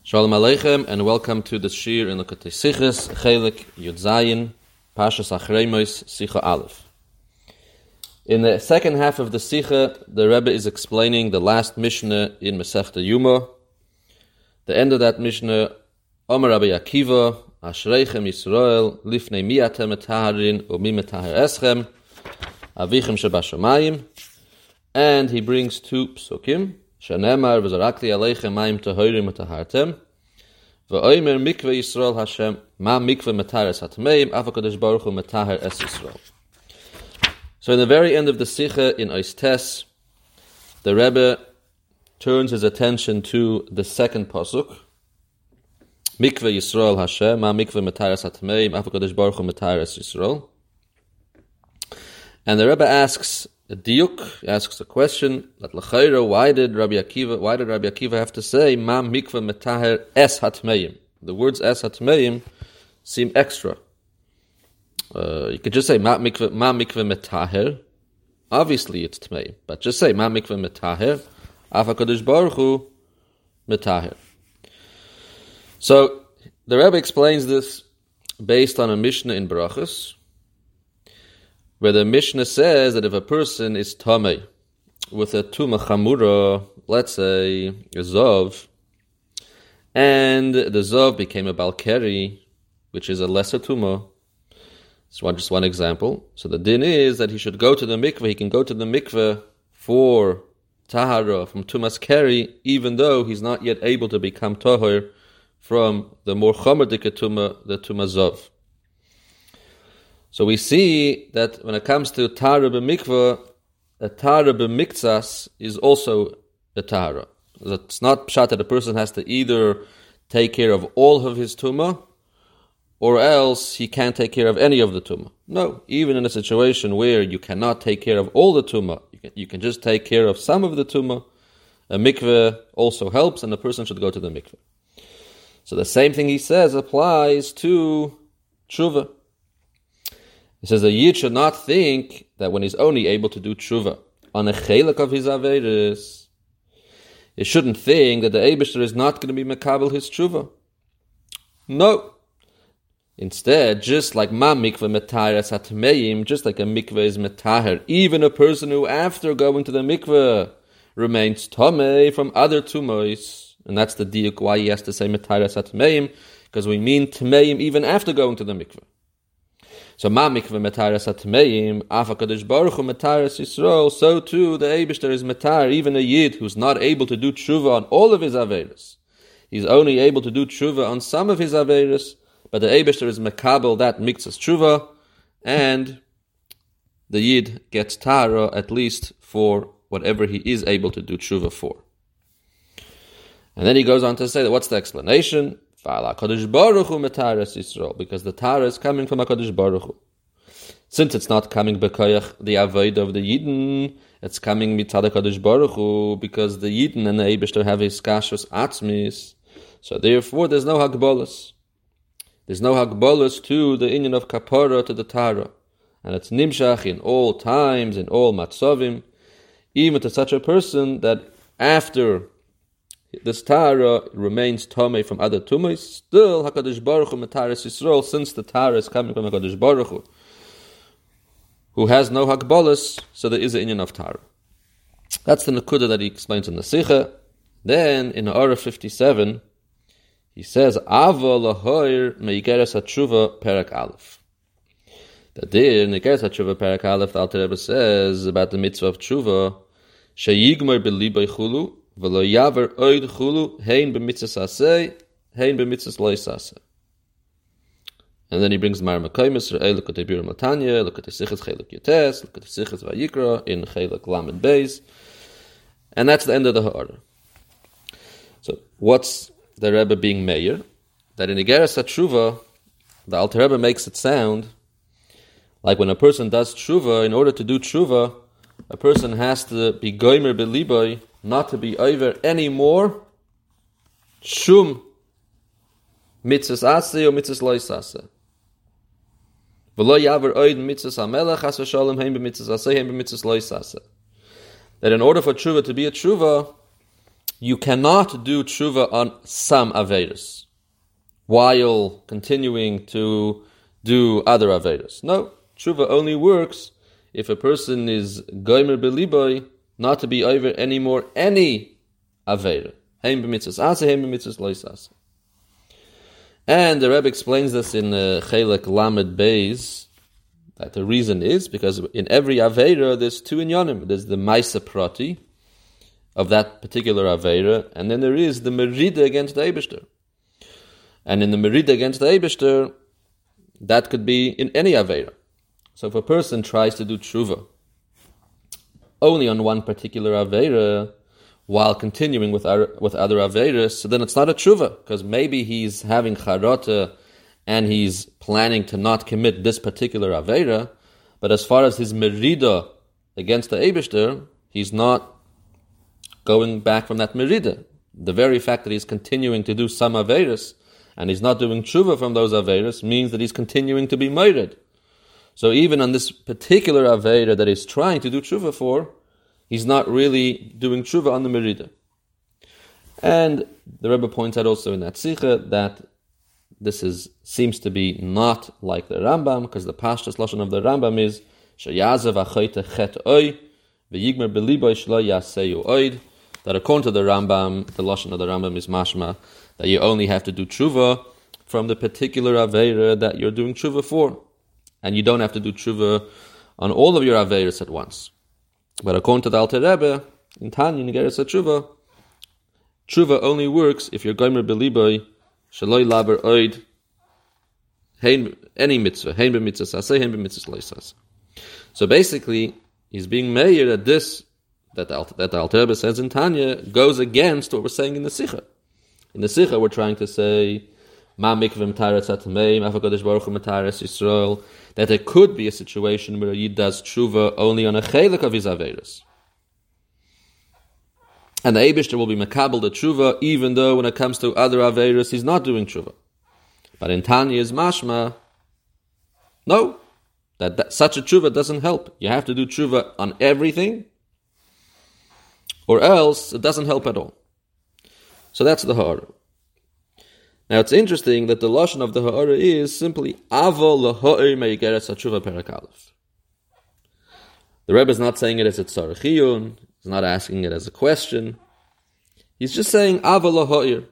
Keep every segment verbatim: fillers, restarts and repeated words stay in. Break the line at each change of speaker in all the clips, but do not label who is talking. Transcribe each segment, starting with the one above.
Shalom Aleichem, and welcome to the Shir in Lekutei Sichos, Chelik Yud Zayin, Parshas Achrei Mos, Sicha Aleph. In the second half of the Sicha, the Rebbe is explaining the last Mishnah in Masechta Yuma. The end of that Mishnah, Omer Rabbi Akiva, Ashreichem Yisrael, Lifnei mi atem metaharin, u'mi metaher eschem, Avichem shebashamayim, and he brings two psukim. Shanemar v'zarakli aleichem mayim tahorim metahartem v'oimer mikveh Yisrael Hashem ma mikveh metares hatmeim avakodesh baruch hu metaher es Yisrael. So in the very end of the Sicha in Ois Tes, the Rebbe turns his attention to the second pasuk, mikveh Yisrael Hashem ma mikveh metares hatmeim avakodesh baruch hu metaher es Yisrael. And the Rebbe asks a diuk, asks a question that l'chayra, why did Rabbi Akiva, why did Rabbi Akiva have to say ma mikveh metaher es hatmeim? The words es hatmeim seem extra. Uh, you could just say ma mikveh ma mikveh metaher. Obviously, it's tmeim, but just say ma mikveh metaher. Af HaKadosh Baruch Hu metaher. So the Rebbe explains this based on a Mishnah in Brachos, where the Mishnah says that if a person is tamei with a tuma chamura, let's say a zov, and the zov became a balkeri, which is a lesser tuma, it's one, just one example. So the din is that he should go to the mikveh, he can go to the mikveh for tahara, from tumas keri, even though he's not yet able to become tahor from the more chomer dika tuma, the tuma zov. So we see that when it comes to tahara b'mikveh, a tahara b'miktsas is also a tahara. It's not pshat that a person has to either take care of all of his tumah, or else he can't take care of any of the tumah. No, even in a situation where you cannot take care of all the tumah, you can, you can just take care of some of the tumah, a mikveh also helps, and the person should go to the mikveh. So the same thing he says applies to tshuva. He says a yid should not think that when he's only able to do tshuva on a chelik of his averis, he shouldn't think that the Eibishter is not going to be mekabel his tshuva. No. Instead, just like ma mikveh metaher hatmeim, just like a mikveh is metaher, even a person who after going to the mikveh remains tamei from other tumois, and that's the diuk why he has to say metaher hatmeim, because we mean tmeim even after going to the mikveh. So ma mikveh metares hatmeim, af HaKadosh Baruch Hu metares Yisrael, so too the Eibishter is metar, even a yid who's not able to do tshuva on all of his averis. He's only able to do tshuva on some of his averis, but the Eibishter is mekabel that miktzas tshuva, and the yid gets tara at least for whatever he is able to do tshuva for. And then he goes on to say that what's the explanation? Because the Tara is coming from HaKadosh Baruch Hu. Since it's not coming b'koyach the avoid of the Yidden, it's coming mitzad HaKadosh Baruch Hu, because the Yidden and the Eibishter have his kashus atzmis. So therefore there's no hagbolus. There's no hagbolus to the inyan of kapara, to the Tara. And it's nimshach in all times, in all matzavim, even to such a person that after this Tara remains Tomei from other Tumais, still HaKadosh Baruch Hu metares Yisrael, since the Tara is coming from HaKadosh Baruch Hu, who has no Hakbolus, so there is an inyan of Tara. That's the Nakuda that he explains in the Sicha. Then, in Orah fifty-seven, he says, Ava lahoir meigeres hatshuva perak aleph. That there, in Meigeres hatshuva perak aleph, the Alter Rebbe says about the mitzvah of tshuva, sheyigmar b'libay chulu, v'lo yaver oid chulu, hein b'mitzvahs aseh, hein b'mitzvahs lo yisaseh. And then he brings Mar Makaimis, Re'eh L'kotei Biur Matanya, L'kotei Sichos Chelik Yotes, L'kotei Sichos Vayikra, in Chelik Lamed Beis. And that's the end of the Ha'ara. So what's the Rebbe being mayor? That in Igeres HaTshuva, the Alter Rebbe makes it sound like when a person does tshuva, in order to do tshuva, a person has to be goymer beliboy, not to be over anymore shum mitzvahs aseh or mitzvahs lo yisaseh. V'lo yaver oid mitzvahs hamelech has v'shalom heim b'mitzvahs aseh heim b'mitzvahs lo yisaseh. That in order for tshuva to be a tshuva, you cannot do tshuva on some Averis while continuing to do other Averis. No, tshuva only works if a person is goymer beliboy not to be over anymore any Aveira. Heim b'mitzvahs asa, heim b'mitzvahs lois asa. And the Rebbe explains this in uh, Chelek Lamed Beis, that the reason is because in every Aveira there's two inyanim. There's the Maisa Prati of that particular Aveira, and then there is the Merida against the Eibishter. And in the Merida against the Eibishter, that could be in any Aveira. So if a person tries to do tshuva only on one particular Aveira while continuing with our, with other Aveiras, so then it's not a tshuva, because maybe he's having charata and he's planning to not commit this particular Aveira, but as far as his Merida against the Eibishter, he's not going back from that Merida. The very fact that he's continuing to do some Aveiras and he's not doing tshuva from those Aveiras means that he's continuing to be meired. So even on this particular Aveira that he's trying to do tshuva for, he's not really doing tshuva on the Merida. And the Rebbe points out also in that Sikha that this is seems to be not like the Rambam, because the Pashtus Lashon of the Rambam is Shayazav achoyte chet oy v'yigmer beliboy shlo yaseyu oid. That according to the Rambam, the Lashon of the Rambam is mashma, that you only have to do tshuva from the particular Aveira that you're doing tshuva for. And you don't have to do tshuva on all of your Aveiras at once. But according to the Alter Rebbe, in Tanya, Nigeres HaTshuva, tshuva only works if you're goymer beliboy, shaloi laber oid, any mitzvah, hein b'mitzvah saseh, hein b'mitzvah loisas. So basically, he's being meir that this, that the, that the Alter Rebbe says in Tanya, goes against what we're saying in the Sikha. In the Sikha, we're trying to say, Ma mikveh mataretz atamei, Ma HaKadosh Baruch Hu mataretz Yisrael, that there could be a situation where he does tshuva only on a chelik of his Aveiros. And the Eibishter will be makabel the tshuva, even though when it comes to other Aveiros, he's not doing tshuva. But in Tanya is mashma, no, that, that such a tshuva doesn't help. You have to do tshuva on everything, or else it doesn't help at all. So that's the ha'ara. Now it's interesting that the lashon of the ha'ara is simply avo laha'ir me'igeres hatshuva perak aleph. The Rebbe is not saying it as a tzarech chiyun. He's not asking it as a question. He's just saying avo laha'ir.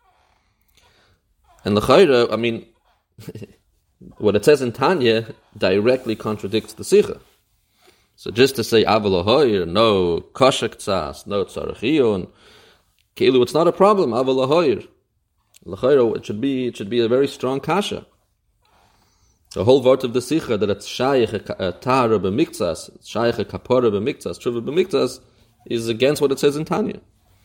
And l'chayra, I mean, what it says in Tanya directly contradicts the Sikha. So just to say avo laha'ir, no koshek tzas, no tzarech chiyun, kilu, it's not a problem. Avo laha'ir. L'chayro, it should be it should be a very strong kasha. The whole word of the Sikha that it's shayich a tara b'miktzas, shayich a kapora b'miktzas, tshuva b'miktzas, is against what it says in Tanya.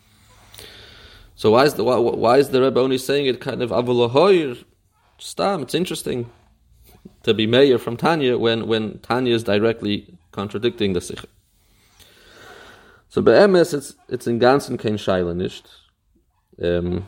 So why is the why, why is the Rebbe only saying it kind of avolahoyer? Stam, it's interesting to be mayor from Tanya when when Tanya is directly contradicting the Sikha. So be'emes, it's it's in ganzen kein shaila nicht. Um,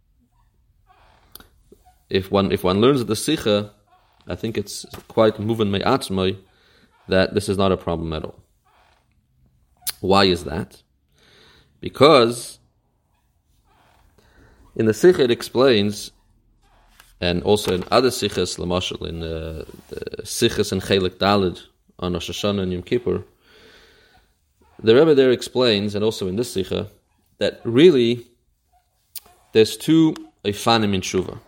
If one if one learns the Sikha, I think it's quite moving me'atzmai that this is not a problem at all. Why is that? Because in the Sikha it explains, and also in other Sikhas, l'mashal, in uh, the Sikhas and Chelek Daled on Rosh Hashanah and Yom Kippur, the Rebbe there explains, and also in this Sikha, that really there's two ifanim in tshuva.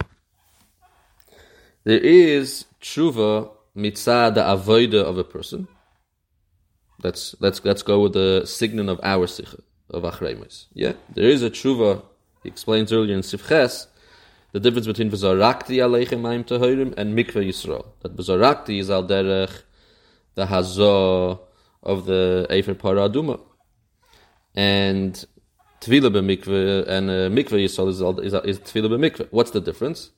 There is tshuva mitzad the avoda of a person. Let's let's let's go with the signon of our sikha of achreimus. Yeah, there is a tshuva. He explains earlier in Sifches the difference between v'zorakti aleichem ma'im tahorim and mikveh Yisrael. That v'zorakti is al derech the hazah of the efer para aduma, and tefillah b'mikveh and uh, mikveh Yisrael is is, is tefillah b'mikveh. What's the difference?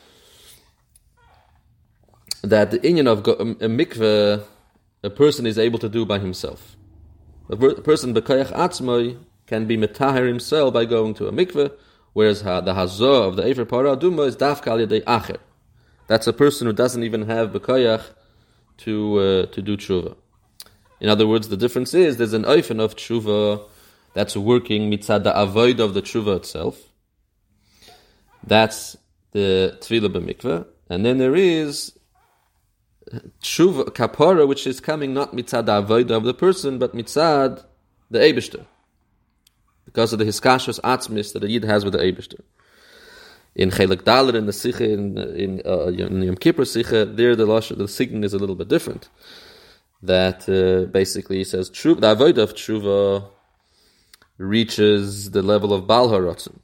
That the inyan of a mikveh, a person is able to do by himself. A person b'kayach atzmai can be metaher himself by going to a mikveh, whereas the hazah of the efer para aduma is dafka al yadei acher. That's a person who doesn't even have b'kayach to uh, to do tshuva. In other words, the difference is there's an oifen of tshuva that's working mitzad the avoid of the tshuva itself. That's the tefillah b'mikveh. And then there is tshuva kapara, which is coming not mitzad the avoid of the person, but mitzad the Eibishter, because of the hiskashos atzmis that the Yid has with the Eibishter. In Chelik Dalet, in the Sikha, in in, uh, in Yom Kippur Sikha, there the Lashon, the sign is a little bit different. That uh, basically he says the avodah of tshuva reaches the level of Baal HaRatzon,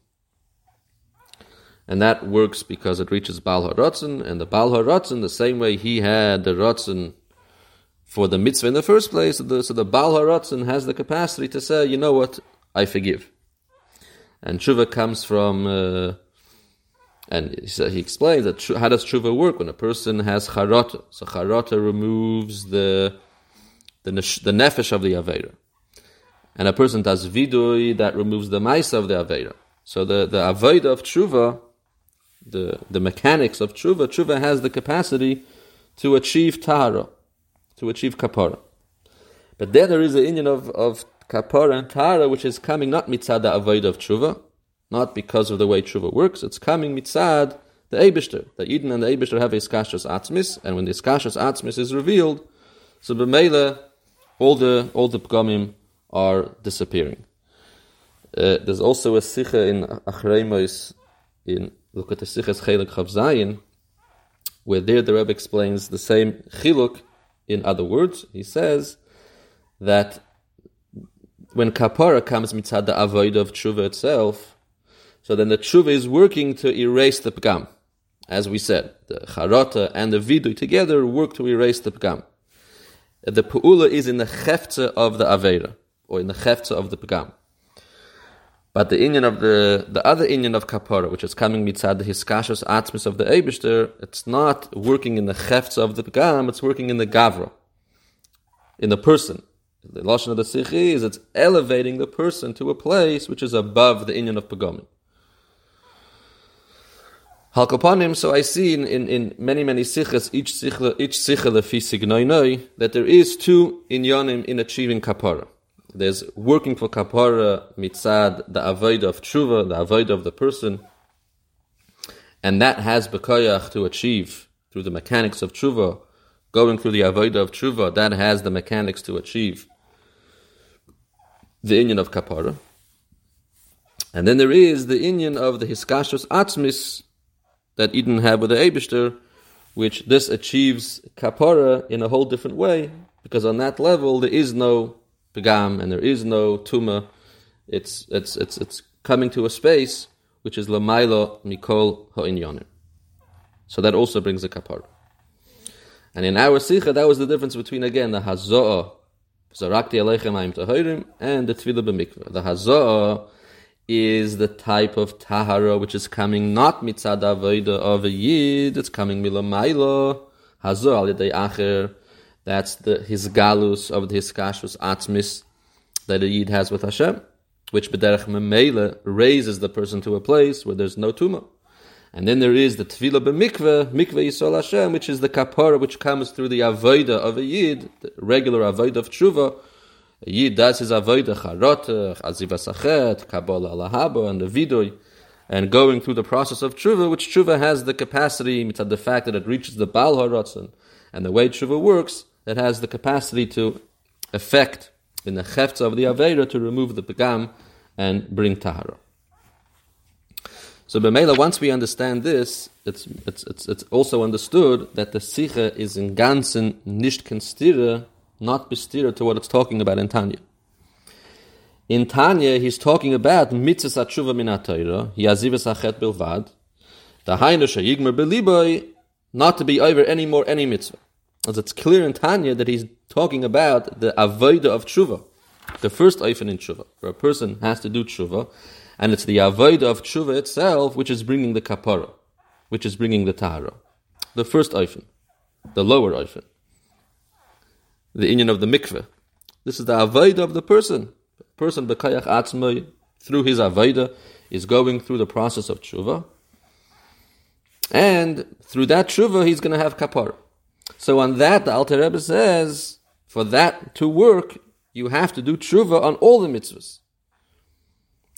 and that works because it reaches Baal HaRatzon, and the Baal HaRatzon, the same way he had the Ratzon for the mitzvah in the first place, so the, so the Baal HaRatzon has the capacity to say, you know what, I forgive. And tshuva comes from. Uh, And he, he explains that how does tshuva work when a person has charata? So charata removes the the, the nefesh of the aveira, and a person does vidui that removes the maisa of the aveira. So the the avodah of tshuva, the the mechanics of tshuva, tshuva has the capacity to achieve tahara, to achieve kapara. But then there is the inyan of of kapara and tahara, which is coming not mitzad the avodah of tshuva, not because of the way tshuva works. It's coming mitzad the Eibishter. The Eden and the Eibishter have a iskashos atzmis, and when the iskashos atzmis is revealed, so b'meila all the all the pgamim are disappearing. Uh, there's also a sikha in Achrei Mos, in look at the sichas Chelik Chav Zayin, where there the Rebbe explains the same chiluk. In other words, he says that when kapara comes mitzad the avodah of tshuva itself, so then the tshuva is working to erase the pgam. As we said, the charata and the vidui together work to erase the pgam. The pu'ula is in the cheftza of the aveira, or in the cheftza of the pgam. But the inyan of the, the other inyan of kapara, which is coming mitzad the hiskashos atzmis of the Eibishter, it's not working in the cheftza of the pgam, it's working in the gavra, in the person. The lashon of the sikhi is it's elevating the person to a place which is above the inyan of pgamim. Halkopanim, so I see in, in, in many, many sikhas, each sikha, each sikha lefi signoinoi, that there is two inyanim in achieving kapara. There's working for kapara mitzad, the avodah of tshuva, the avodah of the person, and that has bekoyach to achieve through the mechanics of tshuva, going through the avodah of tshuva, that has the mechanics to achieve the inyan of kapara. And then there is the inyan of the hiskashos atzmis, that Eden had with the Eibishter, which this achieves kapara in a whole different way, because on that level there is no pegam and there is no tuma. It's it's it's it's coming to a space which is lamailo mikol ha'inyanim. So that also brings a kapara. And in our sikha, that was the difference between again the hazoah, zarakti aleichem ayim tahirim, and the tefillah b'mikveh. The hazoah is the type of tahara which is coming not mitzad avodah of a yid, it's coming milamayla, hazor al yedei acher, that's the his galus of the hiskashus atzmis that a yid has with Hashem, which b'derech memela raises the person to a place where there's no tumah. And then there is the tefillah b'mikveh, mikveh yisol Hashem, which is the kapara which comes through the avodah of a yid, the regular avodah of tshuva. A yid does his avodah, charata, azivas achet, kabbalah alahaba, and the vidui, and going through the process of tshuva, which tshuva has the capacity, mitzad the fact that it reaches the Baal HaRatzon, and the way tshuva works, it has the capacity to affect in the cheftza of the aveira to remove the pegam and bring tahara. So b'meila, once we understand this, it's it's it's it's also understood that the sikha is in ganzen nicht konstira, not bestira to what it's talking about in Tanya. In Tanya, he's talking about mitzvah tshuva min ha-Torah, yazivas achet bilvad, the hainu sheyigmer beliboy, not to be over any more any mitzvah. As it's clear in Tanya that he's talking about the avodah of tshuva, the first oifen in tshuva, where a person has to do tshuva, and it's the avodah of tshuva itself which is bringing the kapara, which is bringing the tahara. The first oifen, the lower oifen. The inyan of the mikveh. This is the avodah of the person. The person b'kayach atzmai, through his avodah, is going through the process of tshuva. And through that tshuva, he's going to have kapara. So on that, the Alter Rebbe says, for that to work, you have to do tshuva on all the mitzvahs.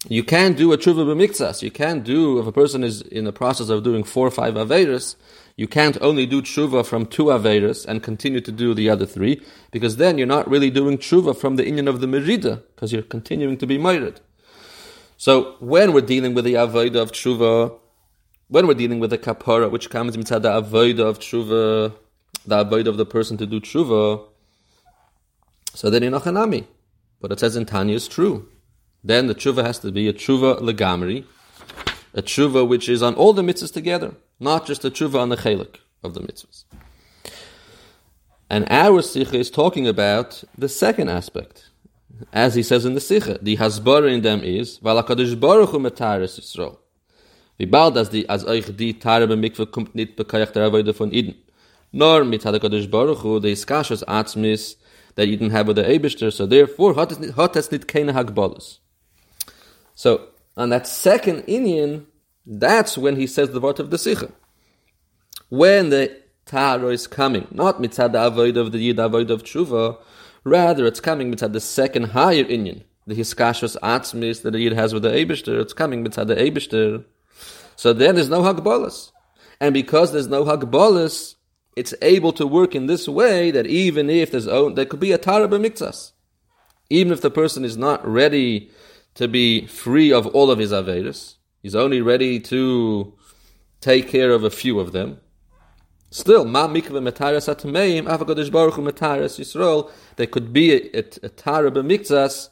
You can't do a tshuva b'miktsas. You can't do, if a person is in the process of doing four or five averos, you can't only do tshuva from two averos and continue to do the other three, because then you're not really doing tshuva from the inyan of the merida, because you're continuing to be meirid. So when we're dealing with the avodah of tshuva, when we're dealing with the kapara, which comes mitzad the avodah of tshuva, the avodah of the person to do tshuva, so then you're not hanami. But it says in Tanya is true. Then the tshuva has to be a tshuva legamri, a tshuva which is on all the mitzvahs together, not just a tshuva on the chelik of the mitzvahs. And our sikha is talking about the second aspect, as he says in the sikha. The hasbara in them is Val HaKadosh Baruch Hu metares Yisrael. Wie bald as die as euch die Tare b'mikveh kommt nicht bekayach der Avodah von Eden, nor mit HaKadosh Baruch Hu the iskashos atzmis that you didn't have with the Eibishter, so therefore hat es nicht keine hagbalas. So, on that second inyan, that's when he says the word of the Sikha. When the Taro is coming, not mitzad the avoid of the Yid, avoid of Tshuva, rather it's coming mitzad the second higher inyan, the Hiskashos Atzmis that the Yid has with the Eibishter, it's coming mitzad the Eibishter. So then there's no hagbalas. And because there's no hagbalas, it's able to work in this way that even if there's own, there could be a Tara b'miktsas. Even if the person is not ready to be free of all of his Averis, he's only ready to take care of a few of them. Still, ma mikveh metaras atmeim, avakodesh baruch hu metaras Yisrael, there could be a, a, a Tara b'miktsas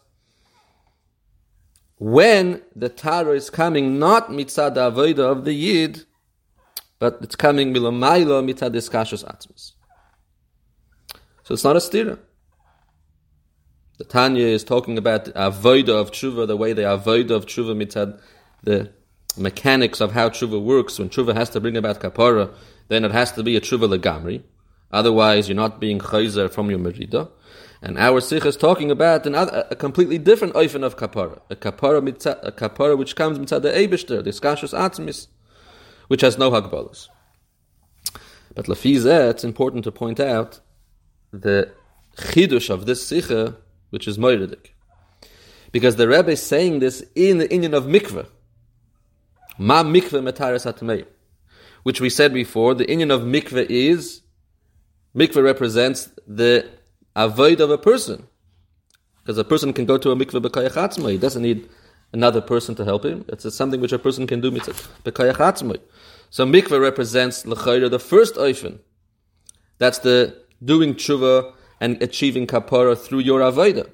when the Tara is coming not mitzad the avodah of the Yid, but it's coming milamayla mitzad iskashos atzmis. So it's not a stira. The Tanya is talking about the avodah of tshuva, the way the avodah of tshuva mitzad, the mechanics of how tshuva works. When tshuva has to bring about kapara, then it has to be a tshuva legamri. Otherwise, you're not being chayzer from your merida. And our sikh is talking about another, a completely different oifen of kapara, a kapara mitzad, a kapara which comes mitzad the eibishter, the iskashos atzmis, which has no hagbalas. But lafizeh, it's important to point out the chidush of this sikha, which is moiridik. Because the Rebbe is saying this in the inyan of mikveh. Ma mikveh metares atmei. Which we said before, the inyan of mikveh is, mikveh represents the avoid of a person. Because a person can go to a mikveh b'kayach atzmai. He doesn't need another person to help him. It's something which a person can do mitzvah b'kayach atzmai. So mikveh represents l'chayra, the first oifen. That's the doing tshuva and achieving kapara through your avodah.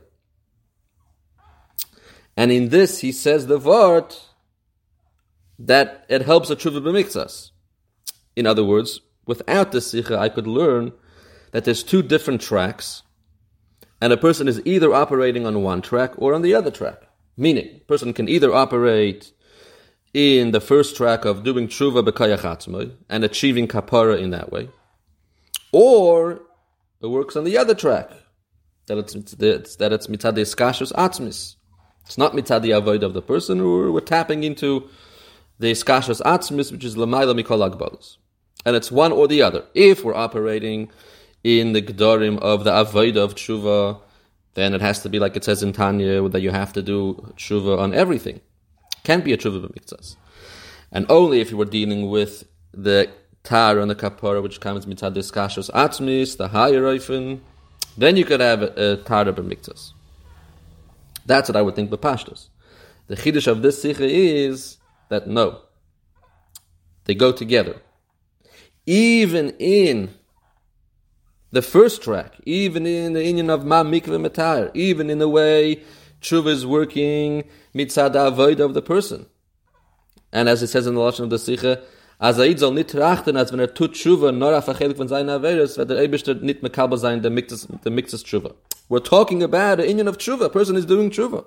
And in this, he says the vart that it helps a tshuva b'miktsas. In other words, without the sikha, I could learn that there's two different tracks, and a person is either operating on one track or on the other track. Meaning, a person can either operate in the first track of doing tshuva b'kayach atzmai and achieving kapara in that way, or it works on the other track, that it's, it's that it's mitzad iskashos atzmis. It's not mitzad the avoid of the person, or we're tapping into the iskashos atzmis, which is l'mayla mikol agbalos. And it's one or the other. If we're operating in the gedarim of the avoid of tshuva, then it has to be like it says in Tanya, that you have to do tshuva on everything. Can't be a tshuva b'miktsas. And only if you were dealing with the tar and the kapara, which comes mitzad iskashos atzmis, the higher oifen, then you could have a, a tar b'miktsas. That's what I would think b'pashtos. The chiddush of this sikha is that no, they go together. Even in the first track, even in the inyan of ma mikveh metar, even in the way tshuva is working mitzad avoid of the person. And as it says in the lashon of the sikha, as Aid soll nicht trachten, als wenn er tut tshuva, nor auf achelik von seiner Averes, wird der Eibishter nicht mekabel sein, der mixes tshuva. We're talking about the inyan of tshuva. A person is doing tshuva.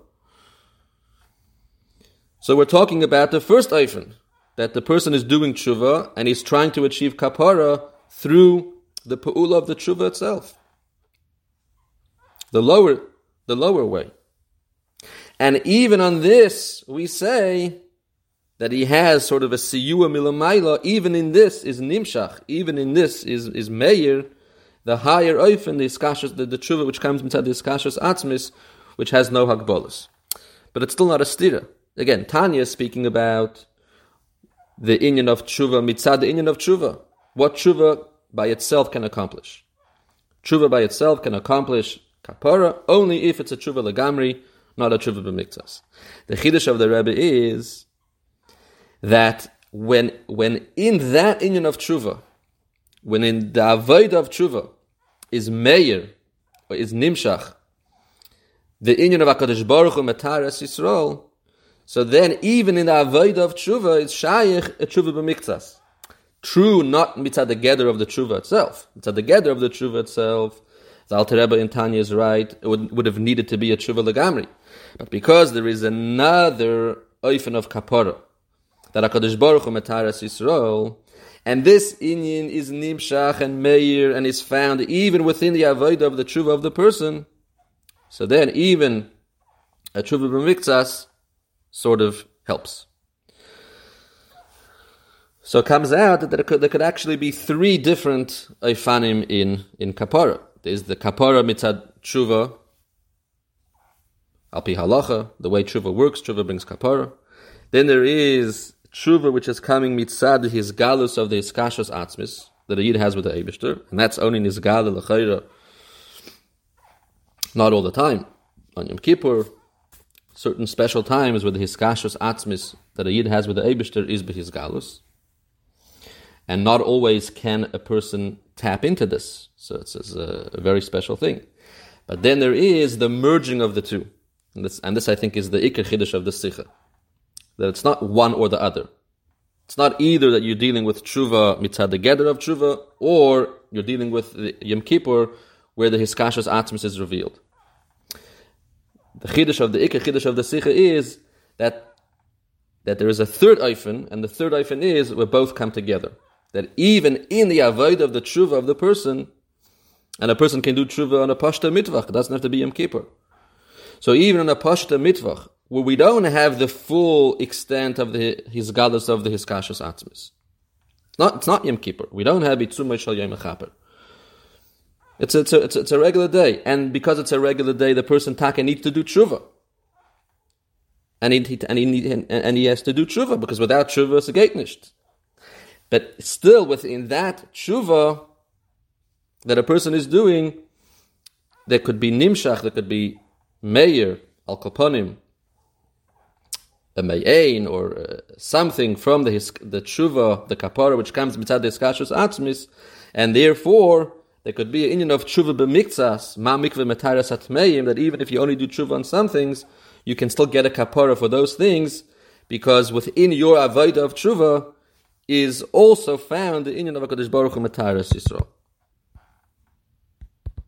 So we're talking about the first oifen, that the person is doing tshuva and he's trying to achieve kapara through the pa'ula of the tshuva itself. The lower, the lower way. And even on this, we say that he has sort of a siyua milamayla. Even in this is nimshach. Even in this is is meir, the higher oifen, the iskashos, the, the tshuva which comes inside the iskashos atzmis, which has no hagbolas. But it's still not a stira. again, Tanya is speaking about the inyan of tshuva, mitzad the inyan of tshuva. What tshuva by itself can accomplish. Tshuva by itself can accomplish kapara only if it's a tshuva legamri, not a tshuva b'miktzas. The chiddush of the Rebbe is that when when in that inyan of tshuva, when in the avodah of tshuva is meir, or is nimshach, the inyan of HaKadosh Baruch Hu metaras Yisrael, so then even in the avodah of tshuva, it's shayich a tshuva b'miktzas. True, not mitzad the gather of the tshuva itself. Mitzad the gather of the tshuva itself, the Alter Rebbe in Tanya is right, it would, would have needed to be a tshuva legamri. But because there is another oifen of kapara, that HaKadosh Baruch Hu metaras Yisrael, and this inyan is nimshach and meir, and is found even within the avodah of the tshuva of the person, so then even a tshuva b'miktzas sort of helps. So it comes out that there could, there could actually be three different oifanim in, in kapara. There's the kapara mitzad tshuva, al pi halacha, the way tshuva works, tshuva brings kapara. Then there is tshuva which is coming mitzad his galus of the iskashos atzmis, that a yid has with the Eibishter, and that's only in his gala l'chayra, not all the time. On Yom Kippur, certain special times where the hiskashos atzmis that a yid has with the Eibishter is b'his galus. And not always can a person tap into this. So it's, it's a, a very special thing. But then there is the merging of the two. And this, and this I think is the ikar chiddush of the Sikha. That it's not one or the other. It's not either that you're dealing with tshuva mitzad the gather of tshuva, or you're dealing with the Yom Kippur where the hiskashos atzmis is revealed. The chiddush of the ikar chiddush of the Sikha is that, that there is a third oifen, and the third oifen is where both come together. That even in the avodah of the tshuva of the person, and a person can do tshuva on a pashta mitvach, it doesn't have to be Yom Kippur. So even on a pashta mitvach, where we don't have the full extent of the his galus of the hiskashos atzmis, not it's not Yom Kippur. We don't have itzumay shal yom hachaper. It's a, it's a it's a it's a regular day, and because it's a regular day, the person taka needs to do tshuva, and he and he and, and he has to do tshuva, because without tshuva it's a gate nisht. But still within that tshuva that a person is doing, there could be nimshach, there could be meir, al kaponim, a me'ain, or uh, something from the the tshuva, the kapara, which comes mitzad the iskashos atzmis, and therefore there could be an inyan of tshuva b'miktzas, ma mikveh metaras atmeim, that even if you only do tshuva on some things, you can still get a kapara for those things, because within your avodah of tshuva is also found the inyan of HaKadosh Baruch Hu metaras Yisrael.